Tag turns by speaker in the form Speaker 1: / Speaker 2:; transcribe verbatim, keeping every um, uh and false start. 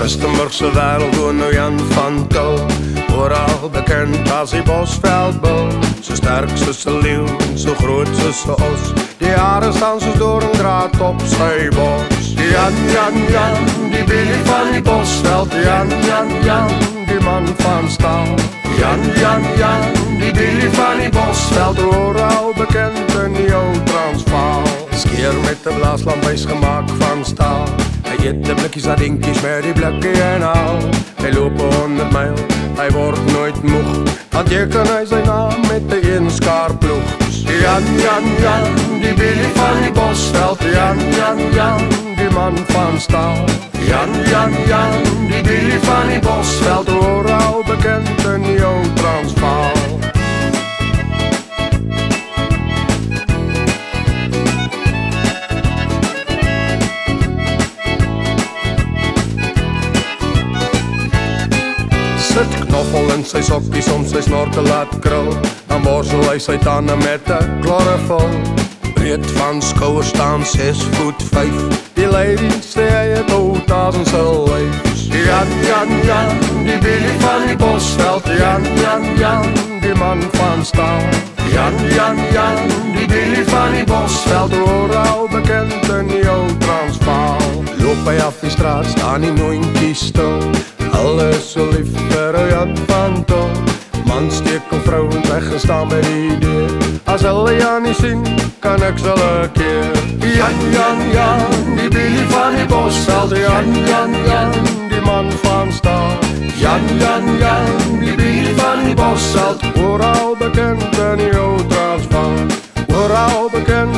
Speaker 1: Rustenburgse wereld woont nou Jan van Til. Vooral bekend als die Bosveldbul. Zo sterk soos een leeuw, zo groot soos een os. Die haren staan soos door een draad op sy bos. Die Jan, Jan, Jan, die Billy van die Bosveld. Jan, Jan, Jan, die man van staal. Jan, Jan, Jan, die Billy van die Bosveld. Ooral bekend in die Oud-Transvaal. Skeer met de blaaslamp is gemaakt van staal. Hij eet de blikjes aan dinkies met die blikken en al. Hij loopt honderd mijl, hij wordt nooit moeg. Want je kan hij zijn naam met de inschaarploeg. Jan, Jan, Jan, die Billy van die Bosveld. Jan, Jan, Jan, die man van staal. Jan, Jan, Jan, die Billy van die Bosveld. Ooral bekend in die Oud-Transvaal. Sit knoffel in sy sokkies om sy snor te laat krul. Dan borsel hy sy tande met een chlorophyll. Breed van skouwer staan zes voet vijf. Die lady sê hy het oud as in sy lijf. Jan, Jan, Jan, die Billy van die Bosveld. Jan, Jan, Jan, die man van staal. Jan, Jan, Jan, die Billy van die Bosveld. Ooral bekend in die Oud-Transvaal. Loop hy af die straat, staan die noontjies stil. Alles so lief vir een Jan van Til. Man steek of vrou en weggestaan by die deur. As hulle Jan nie sien, kan ek sal een keer. Jan, Jan, Jan, die Billy van die Bosveld. Jan, Jan, Jan, die man van staal. Jan, Jan, Jan, die Billy van die Bosveld. Ooral bekend in die Oud-Transvaal. Ooral bekend